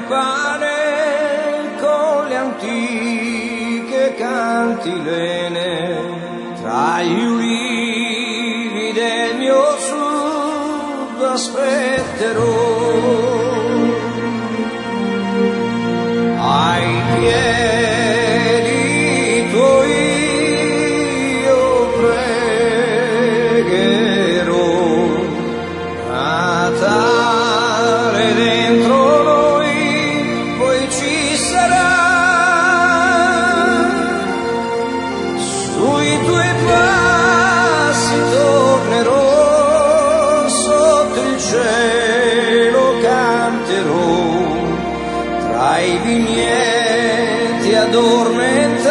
campane con le antiche cantilene, tra gli ulivi del mio sud aspetterò. Ai piedi tuoi io pregherò, natare dentro noi poi ci sarà, sui tuoi passi tornerò, sotto il cielo canterò, tra i vigneti addormenterò.